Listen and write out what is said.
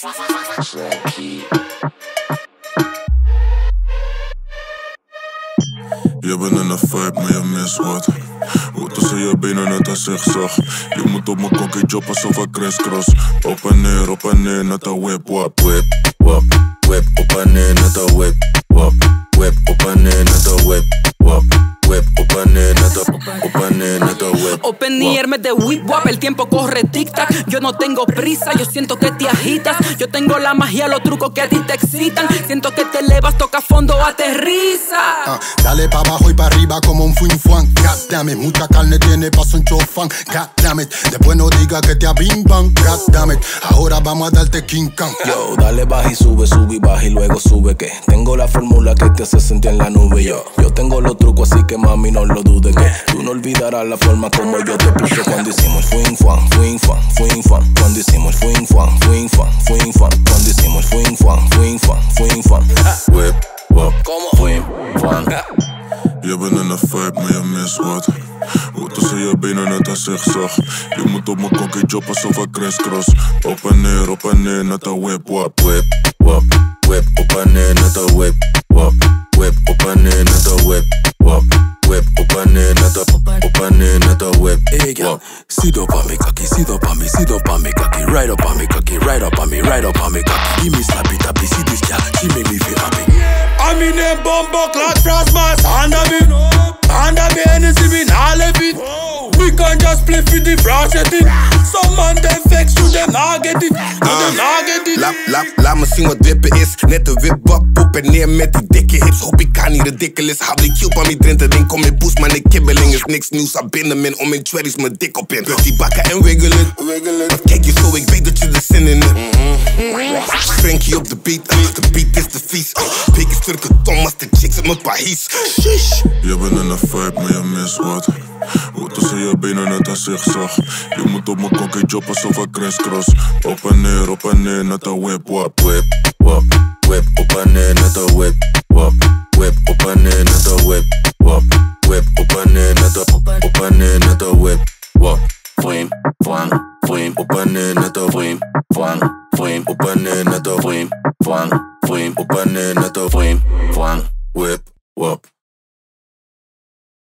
Je bent in een vibe, maar je mist wat. Hoe tussen je benen net als zigzag. Je moet op mijn kokkie job alsof ik crisscross. Op en neer, net een whip, wap. Whip, wap, whip, op en neer, net een whip, wap. Whip, op en neer, net een whip, wap. Whip, op en neer, net een whip. Op en neer met de whip wap, el tiempo corre tic-tac. Yo no tengo prisa, yo siento que te agitas. Yo tengo la magia, los trucos que a ti te excitan. Siento que te elevas, toca fondo, aterriza. Dale pa' abajo y pa' arriba como un fuinfuan. God damn it, mucha carne tiene paso un chofán. God damn it, después no diga que te abimban. God damn it, ahora vamos a darte King Kong. Yo, dale baja y sube y baja y luego sube que tengo la fórmula que te hace sentir en la nube. Yo tengo los trucos así que mami no lo dudes que tú no olvidarás la forma como yo te puse cuando hicimos fuinfuan. Cuando hicimos fuinfuan. Cuando hicimos fuinfuan. Whip, wap, ¿Cómo? fuinfuan. Je bent in een vibe, maar je mist wat. Hoe tussen je benen net als zigzag. Je moet op mijn kokkie job alsof ik crisscross. Op en neer, net een whip, wap. Whip, wap, whip, op en neer, net een whip, wap. Whip, op en neer, net een whip, wap. Whip, op en neer, net een whip, wap. Sit up on me cocky, sit up on me cocky. Right up on me cocky, right up on me cocky. Give me slappy tappy, see this girl, she make me feel happy. I'm in a bumbo clad frost mask under me Hennessy me nah left it. We can just play for the frosting. Some man them vex to them nah get it. Laat me zien wat wippen is. Net de wipbak, poep en neer met die dikke hips. Hoop ik kan niet ridiculous. Hou die cube aan die drinten, ding kom in boost. Maar de kibbeling is niks nieuws. Aan binnen om in cherries mijn dik op in. Druk die bakken en wiggelen. Wat kijk je zo, ik weet dat je er zin in hebt. Frankie op de beat, de beat is de vies. Pik is turken tom als de chicks in mijn Parijs. Je bent in een vibe, maar je mist wat. Hoe tussen je benen net als zigzag. Je moet op mijn kokkie job alsof ik crisscross. Op en neer, net een whip, wap. Whip, wap, whip, op en neer, net een whip, wap. Whip, op en neer, net een whip, wap. Whip, op en neer, net een whip, wap. Fuim, op en neer, net een fuim, op en neer, net een fuim, op en neer, net een fuim, whip, wap.